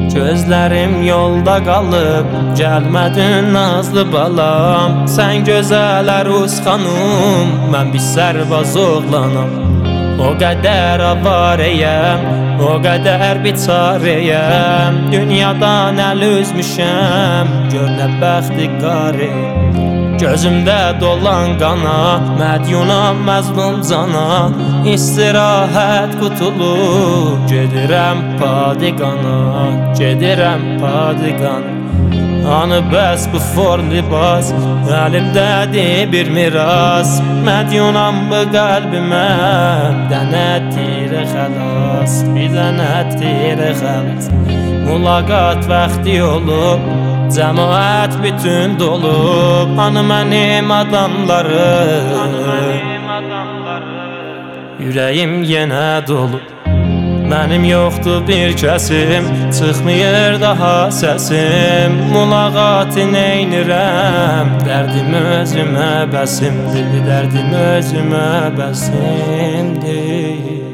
Gözlərim yolda qalıb, gəlmədin nazlı balam. Sən gözəl əruz xanım, mən bir sərbaz oğlanam. O qədər avarəyəm, o qədər biçarəyəm. Dünyadan əl üzmüşəm, gör nə bəxti qarəyəm. Gözümdə dolan qana, mədyunam məzlum cana. İstirahət qutulub, gedirəm padigana, gedirəm padigana. Anı bəs bu for libas, əlimdədir bir miras. Mədyunam bu qəlbimə, dənətdir xəlas, bir dənətdir xəlas. Mülaqat vaxtı olub, cəmaət bütün dolub. Anı mənim adamlarım, ürəyim yenə dolub. Mənim yoxdur bir kəsim, çıxmıyır daha səsim. Mülaqatı neynirəm, dərdim özümə bəsimdir, dərdim özümə bəsimdir.